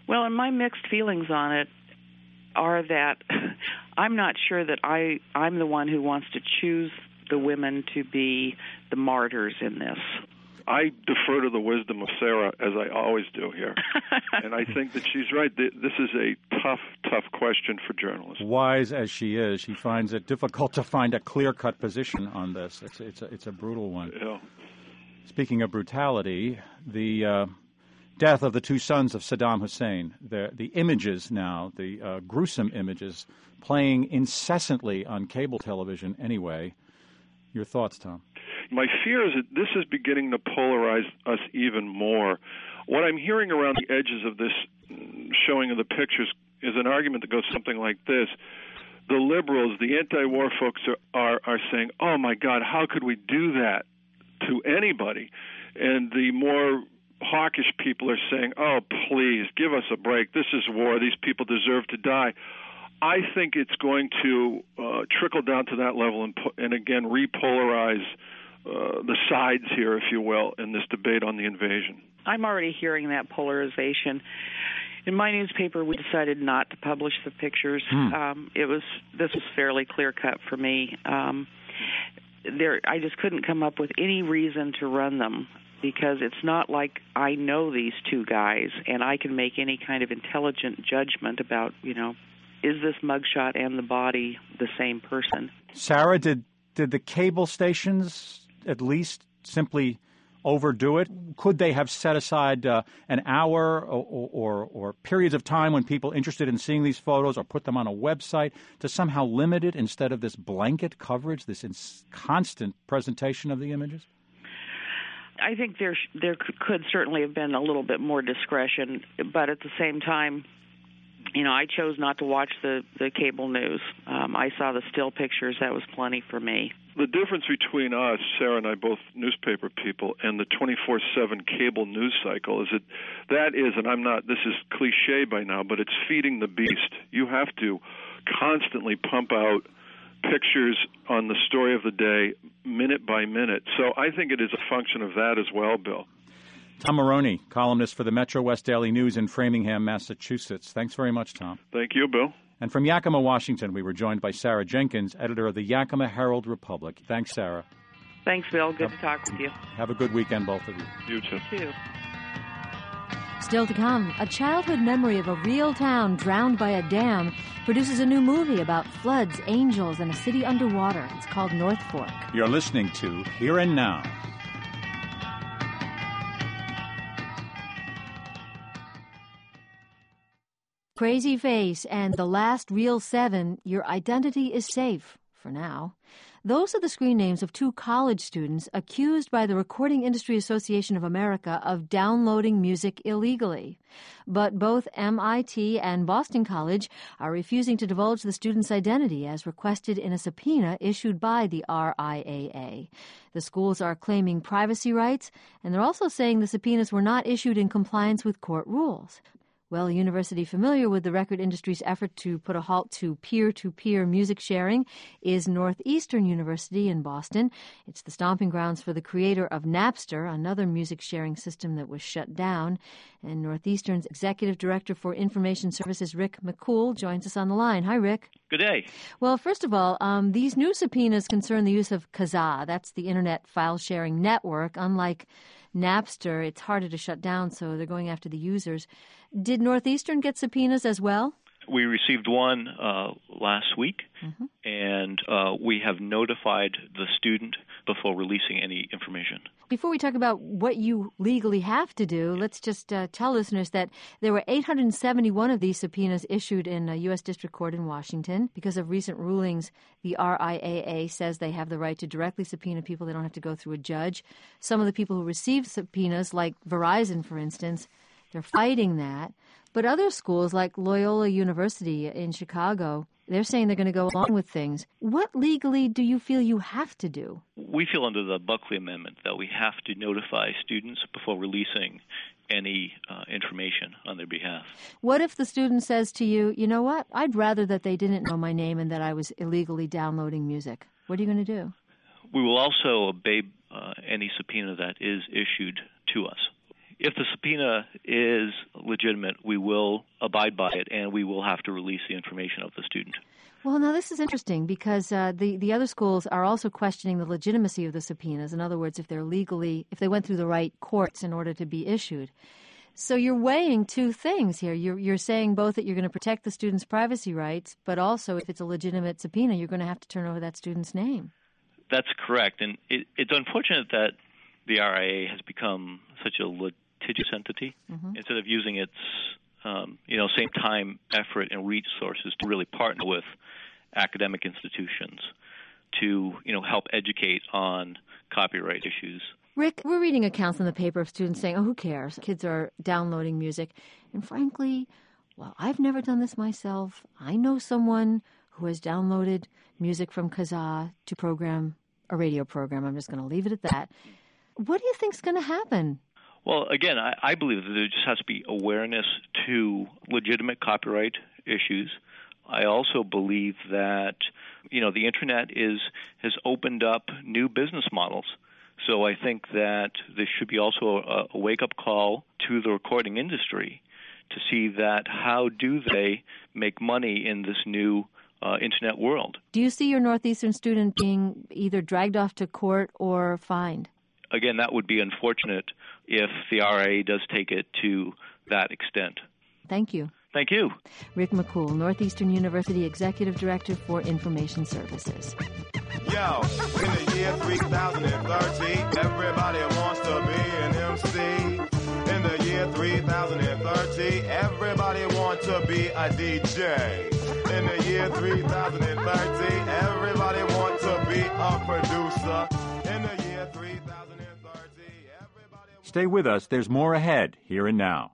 Well, and my mixed feelings on it are that I'm not sure that I, I'm the one who wants to choose the women to be the martyrs in this. I defer to the wisdom of Sarah, as I always do here. And I think that she's right. This is a tough, tough question for journalists. Wise as she is, she finds it difficult to find a clear-cut position on this. It's, it's, a, it's a brutal one. Yeah. Speaking of brutality, the uh, death of the two sons of Saddam Hussein, the, the images now, the uh, gruesome images, playing incessantly on cable television anyway. Your thoughts, Tom? My fear is that this is beginning to polarize us even more. What I'm hearing around the edges of this showing of the pictures is an argument that goes something like this. The liberals, the anti-war folks are, are, are saying, oh, my God, how could we do that to anybody? And the more hawkish people are saying, oh, please, give us a break. This is war. These people deserve to die. I think it's going to uh, trickle down to that level and, and again, repolarize uh, the sides here, if you will, in this debate on the invasion. I'm already hearing that polarization. In my newspaper, we decided not to publish the pictures. Hmm. Um, it was this was fairly clear-cut for me. Um, there, I just couldn't come up with any reason to run them because it's not like I know these two guys and I can make any kind of intelligent judgment about, you know, is this mugshot and the body the same person? Sarah, did did the cable stations at least simply overdo it? Could they have set aside uh, an hour or, or, or periods of time when people interested in seeing these photos or put them on a website to somehow limit it instead of this blanket coverage, this ins- constant presentation of the images? I think there there could certainly have been a little bit more discretion, but at the same time, you know, I chose not to watch the, the cable news. Um, I saw the still pictures. That was plenty for me. The difference between us, Sarah and I, both newspaper people, and the twenty-four seven cable news cycle is that that is, and I'm not, this is cliche by now, but it's feeding the beast. You have to constantly pump out pictures on the story of the day, minute by minute. So I think it is a function of that as well, Bill. Tom Maroney, columnist for the Metro West Daily News in Framingham, Massachusetts. Thanks very much, Tom. Thank you, Bill. And from Yakima, Washington, we were joined by Sarah Jenkins, editor of the Yakima Herald Republic. Thanks, Sarah. Thanks, Bill. Good have, to talk with you. Have a good weekend, both of you. You too. You too. Still to come, a childhood memory of a real town drowned by a dam produces a new movie about floods, angels, and a city underwater. It's called North Fork. You're listening to Here and Now. Crazy Face and The Last Real Seven, Your Identity is Safe, for now. Those are the screen names of two college students accused by the Recording Industry Association of America of downloading music illegally. But both M I T and Boston College are refusing to divulge the students' identity as requested in a subpoena issued by the R I A A. The schools are claiming privacy rights, and they're also saying the subpoenas were not issued in compliance with court rules. Well, a university familiar with the record industry's effort to put a halt to peer-to-peer music sharing is Northeastern University in Boston. It's the stomping grounds for the creator of Napster, another music sharing system that was shut down. And Northeastern's Executive Director for Information Services, Rick McCool, joins us on the line. Hi, Rick. Good day. Well, first of all, um, these new subpoenas concern the use of Kazaa. That's the Internet file-sharing network. Unlike Napster, it's harder to shut down, so they're going after the users. Did Northeastern get subpoenas as well? We received one uh, last week, mm-hmm. and uh, we have notified the student before releasing any information. Before we talk about what you legally have to do, let's just uh, tell listeners that there were eight hundred seventy-one of these subpoenas issued in a U S District Court in Washington. Because of recent rulings, the R I A A says they have the right to directly subpoena people. They don't have to go through a judge. Some of the people who received subpoenas, like Verizon, for instance, they're fighting that. But other schools, like Loyola University in Chicago, they're saying they're going to go along with things. What legally do you feel you have to do? We feel under the Buckley Amendment that we have to notify students before releasing any uh, information on their behalf. What if the student says to you, you know what, I'd rather that they didn't know my name and that I was illegally downloading music? What are you going to do? We will also obey uh, any subpoena that is issued to us. if the subpoena is legitimate, we will abide by it, and we will have to release the information of the student. Well, now this is interesting because uh, the, the other schools are also questioning the legitimacy of the subpoenas. In other words, if they're legally, if they went through the right courts in order to be issued. So you're weighing two things here. You're, you're saying both that you're going to protect the student's privacy rights, but also if it's a legitimate subpoena, you're going to have to turn over that student's name. That's correct. And it, it's unfortunate that the R I A has become such a litigious entity. Mm-hmm. Instead of using its um, you know, same time, effort, and resources to really partner with academic institutions to, you know, help educate on copyright issues. Rick, we're reading accounts in the paper of students saying, oh, who cares? Kids are downloading music. And frankly, well, I've never done this myself. I know someone who has downloaded music from Kazaa to program a radio program. I'm just going to leave it at that. What do you think's going to happen? Well, again, I, I believe that there just has to be awareness to legitimate copyright issues. I also believe that, you know, the Internet is has opened up new business models. So I think that there should be also a, a wake-up call to the recording industry to see that how do they make money in this new uh, Internet world. Do you see your Northeastern student being either dragged off to court or fined? Again, that would be unfortunate if the R I A does take it to that extent. Thank you. Thank you. Rick McCool, Northeastern University Executive Director for Information Services. Yo, in the year three thousand thirteen, everybody wants to be an M C. In the year three thousand thirteen, everybody wants to be a D J. In the year three thousand thirteen, everybody wants to be a producer. In the year three thousand thirteen, everybody... Stay with us. There's more ahead, here and now.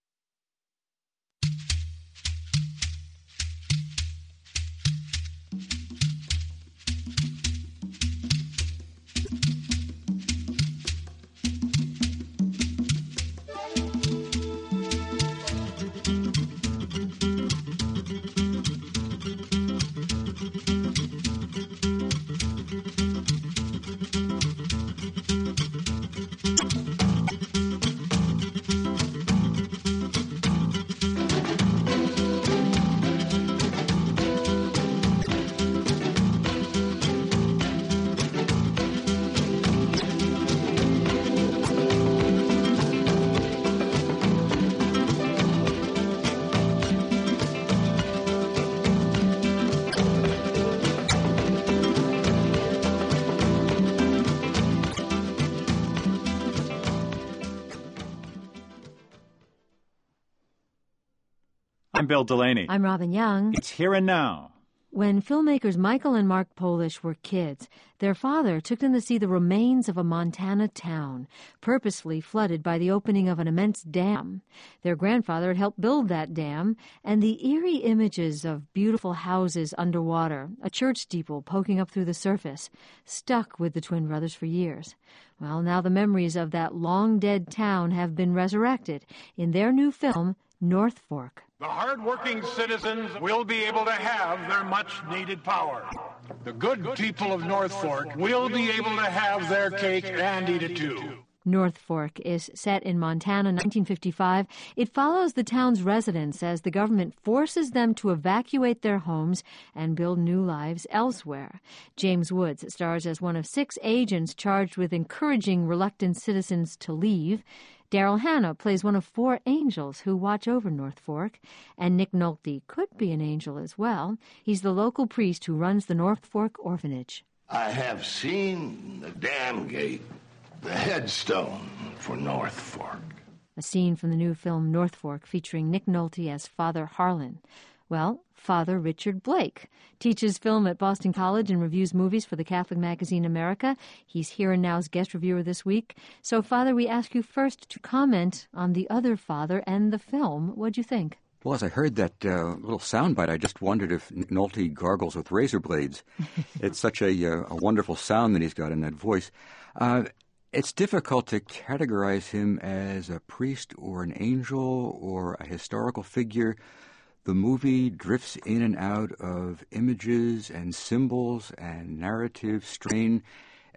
I'm Bill Delaney. I'm Robin Young. It's Here and Now. When filmmakers Michael and Mark Polish were kids, their father took them to see the remains of a Montana town, purposely flooded by the opening of an immense dam. Their grandfather had helped build that dam, and the eerie images of beautiful houses underwater, a church steeple poking up through the surface, stuck with the twin brothers for years. Well, now the memories of that long-dead town have been resurrected in their new film, North Fork. The hard-working citizens will be able to have their much-needed power. The good people of North Fork will be able to have their cake and eat it too. North Fork is set in Montana, nineteen fifty-five. It follows the town's residents as the government forces them to evacuate their homes and build new lives elsewhere. James Woods stars as one of six agents charged with encouraging reluctant citizens to leave. Daryl Hannah plays one of four angels who watch over North Fork, and Nick Nolte could be an angel as well. He's the local priest who runs the North Fork Orphanage. I have seen the dam gate, the headstone for North Fork. A scene from the new film North Fork featuring Nick Nolte as Father Harlan. Well, Father Richard Blake teaches film at Boston College and reviews movies for the Catholic magazine America. He's Here and Now's guest reviewer this week. So, Father, we ask you first to comment on the other father and the film. What'd you think? Well, as I heard that uh, little soundbite, I just wondered if Nolte gargles with razor blades. It's such a, uh, a wonderful sound that he's got in that voice. Uh, it's difficult to categorize him as a priest or an angel or a historical figure. The movie drifts in and out of images and symbols and narrative strain,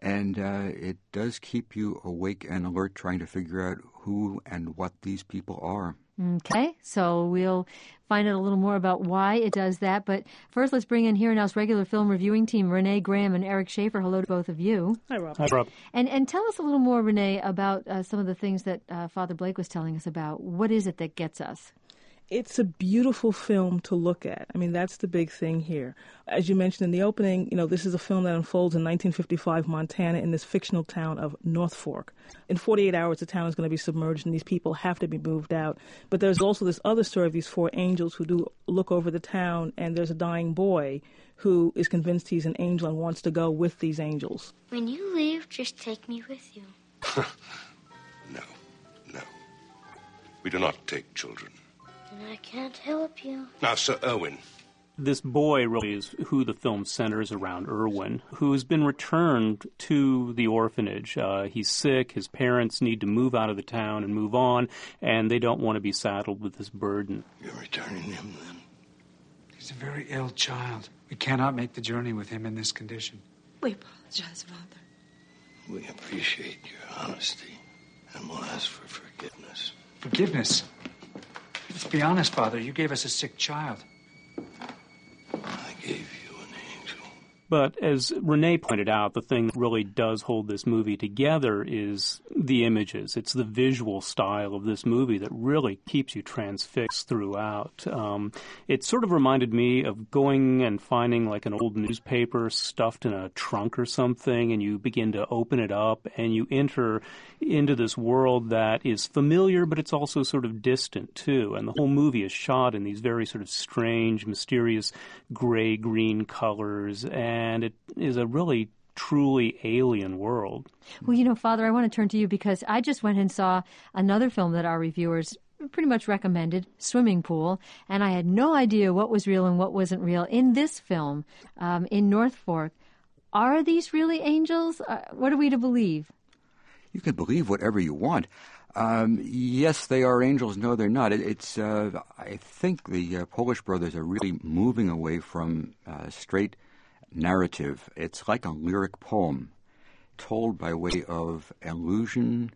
And uh, it does keep you awake and alert trying to figure out who and what these people are. Okay, so we'll find out a little more about why it does that. But first, let's bring in Here Now's regular film reviewing team, Renee Graham and Eric Schaefer. Hello to both of you. Hi, Rob. Hi, Rob. And, and tell us a little more, Renee, about uh, some of the things that uh, Father Blake was telling us about. What is it that gets us? It's a beautiful film to look at. I mean, that's the big thing here. As you mentioned in the opening, you know, this is a film that unfolds in nineteen fifty-five Montana in this fictional town of North Fork. In forty-eight hours, the town is going to be submerged and these people have to be moved out. But there's also this other story of these four angels who do look over the town, and there's a dying boy who is convinced he's an angel and wants to go with these angels. When you leave, just take me with you. No, no. We do not take children. And I can't help you. Now, Sir Irwin. This boy really is who the film centers around, Irwin, who has been returned to the orphanage. Uh, he's sick, his parents need to move out of the town and move on, and they don't want to be saddled with this burden. You're returning him, then? He's a very ill child. We cannot make the journey with him in this condition. We apologize, Father. We appreciate your honesty, and we'll ask for forgiveness. Forgiveness? Let's be honest, Father. You gave us a sick child. I gave you an angel. But as Renee pointed out, the thing that really does hold this movie together is the images. It's the visual style of this movie that really keeps you transfixed throughout. Um, it sort of reminded me of going and finding like an old newspaper stuffed in a trunk or something, and you begin to open it up and you enter into this world that is familiar, but it's also sort of distant too. And the whole movie is shot in these very sort of strange, mysterious gray-green colors, and it is a really truly alien world. Well, you know, Father, I want to turn to you because I just went and saw another film that our reviewers pretty much recommended, Swimming Pool, and I had no idea what was real and what wasn't real. In this film, um, in North Fork, are these really angels? Uh, what are we to believe? You can believe whatever you want. Um, yes, they are angels. No, they're not. It, it's. Uh, I think the uh, Polish brothers are really moving away from uh, straight narrative. It's like a lyric poem told by way of allusion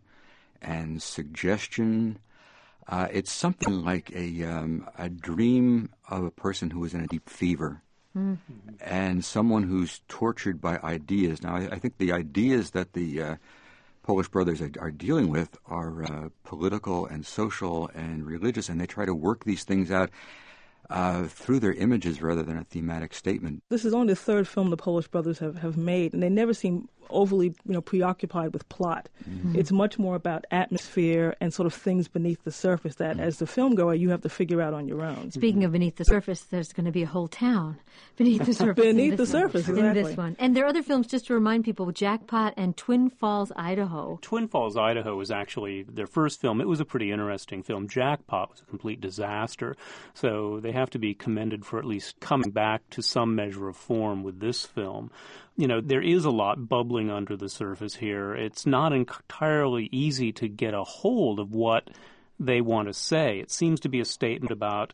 and suggestion. Uh, it's something like a um, a dream of a person who is in a deep fever. Mm-hmm. And someone who's tortured by ideas. Now, I, I think the ideas that the uh, Polish brothers are, are dealing with are uh, political and social and religious, and they try to work these things out uh, through their images rather than a thematic statement. This is only the third film the Polish brothers have, have made, and they never seem overly, you know, preoccupied with plot. Mm-hmm. It's much more about atmosphere and sort of things beneath the surface that, mm-hmm. as the filmgoer, you have to figure out on your own. Speaking mm-hmm. of beneath the surface, there's going to be a whole town beneath the surface. beneath the surface, one, exactly. In this one. And there are other films, just to remind people, Jackpot and Twin Falls, Idaho. Twin Falls, Idaho was actually their first film. It was a pretty interesting film. Jackpot was a complete disaster. So they have to be commended for at least coming back to some measure of form with this film. You know, there is a lot bubbling under the surface here. It's not entirely easy to get a hold of what they want to say. It seems to be a statement about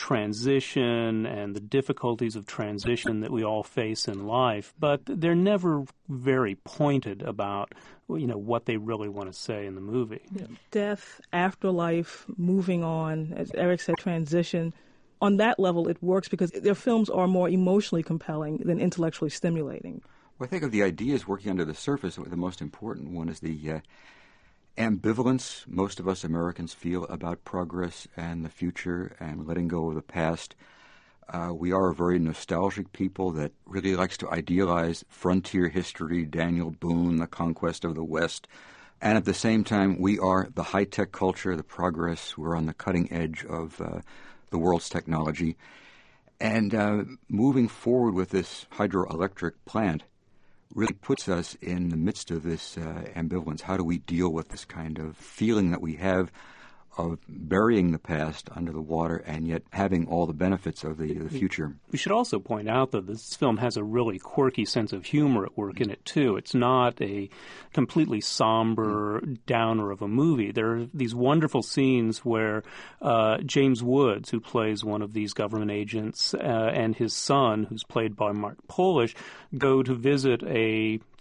transition and the difficulties of transition that we all face in life, but they're never very pointed about, you know, what they really want to say in the movie. Yeah. Death, afterlife, moving on, as Eric said, transition. On that level, it works because their films are more emotionally compelling than intellectually stimulating. Well, I think of the ideas working under the surface, the most important one is the uh, ambivalence most of us Americans feel about progress and the future and letting go of the past. Uh, we are a very nostalgic people that really likes to idealize frontier history, Daniel Boone, the conquest of the West. And at the same time, we are the high-tech culture, the progress. We're on the cutting edge of uh, the world's technology. And uh, moving forward with this hydroelectric plant really puts us in the midst of this uh, ambivalence. How do we deal with this kind of feeling that we have of burying the past under the water and yet having all the benefits of the, the future? We should also point out that this film has a really quirky sense of humor at work in it, too. It's not a completely somber downer of a movie. There are these wonderful scenes where uh, James Woods, who plays one of these government agents, uh, and his son, who's played by Mark Polish, go to visit a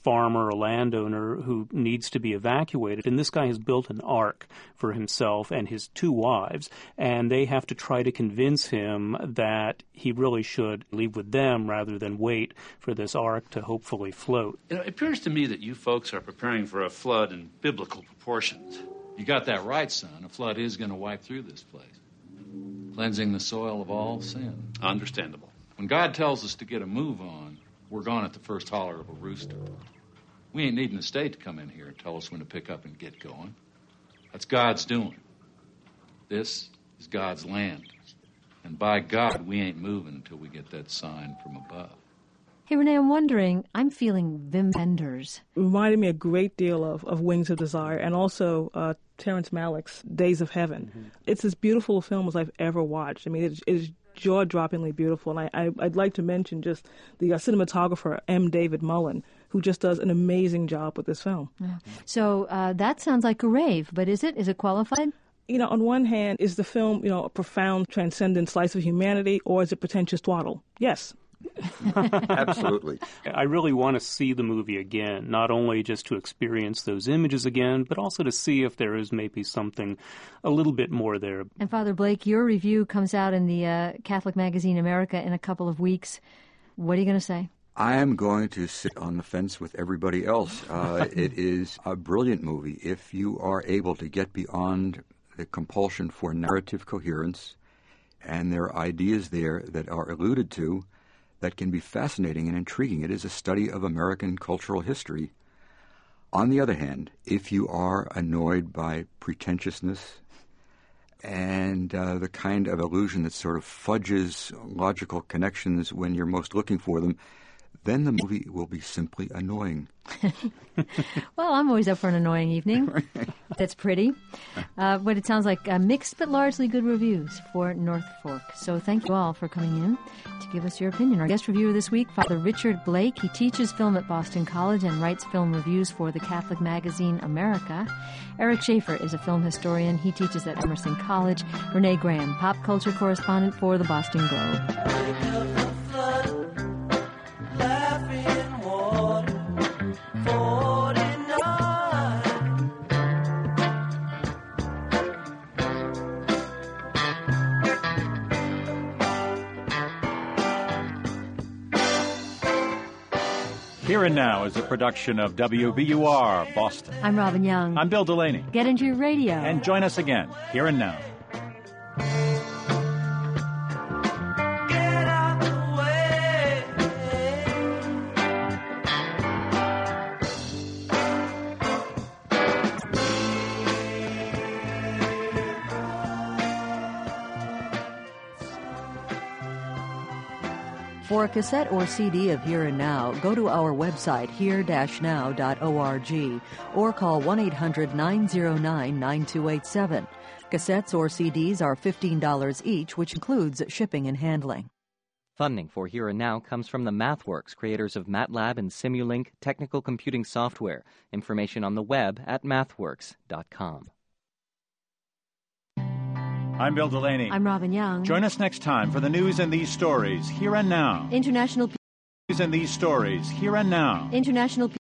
farmer or landowner who needs to be evacuated, and this guy has built an ark for himself and his two wives, and they have to try to convince him that he really should leave with them rather than wait for this ark to hopefully float. You know, it appears to me that you folks are preparing for a flood in biblical proportions. You got that right, son. A flood is going to wipe through this place, cleansing the soil of all sin. Understandable. When God tells us to get a move on, we're gone at the first holler of a rooster. We ain't needing the state to come in here and tell us when to pick up and get going. That's God's doing. This is God's land. And by God, we ain't moving until we get that sign from above. Hey, Renee, I'm wondering, I'm feeling Wim Wenders. It reminded me a great deal of, of Wings of Desire and also uh, Terrence Malick's Days of Heaven. Mm-hmm. It's as beautiful a film as I've ever watched. I mean, it, it is jaw-droppingly beautiful. And I, I, I'd like to mention just the uh, cinematographer, M. David Mullen, who just does an amazing job with this film. Yeah. So uh, that sounds like a rave, but is it? Is it qualified? You know, on one hand, is the film, you know, a profound, transcendent slice of humanity, or is it pretentious twaddle? Yes. Absolutely. I really want to see the movie again, not only just to experience those images again, but also to see if there is maybe something a little bit more there. And Father Blake, your review comes out in the uh, Catholic magazine America in a couple of weeks. What are you going to say? I am going to sit on the fence with everybody else. Uh, it is a brilliant movie if you are able to get beyond the compulsion for narrative coherence, and there are ideas there that are alluded to that can be fascinating and intriguing. It is a study of American cultural history. On the other hand, if you are annoyed by pretentiousness and uh, the kind of illusion that sort of fudges logical connections when you're most looking for them, then the movie will be simply annoying. Well, I'm always up for an annoying evening. That's pretty. Uh, but it sounds like uh, mixed but largely good reviews for North Fork. So thank you all for coming in to give us your opinion. Our guest reviewer this week, Father Richard Blake. He teaches film at Boston College and writes film reviews for the Catholic magazine America. Eric Schaefer is a film historian. He teaches at Emerson College. Renee Graham, pop culture correspondent for the Boston Globe. Here and Now is a production of W B U R, Boston. I'm Robin Young. I'm Bill Delaney. Get into your radio. And join us again, Here and Now. For a cassette or C D of Here and Now, go to our website, here dash now dot org, or call one eight hundred nine oh nine nine two eight seven. Cassettes or C Ds are fifteen dollars each, which includes shipping and handling. Funding for Here and Now comes from the MathWorks, creators of MATLAB and Simulink technical computing software. Information on the web at mathworks dot com. I'm Bill Delaney. I'm Robin Young. Join us next time for the news and these stories, Here and Now. International News and these stories, Here and Now. International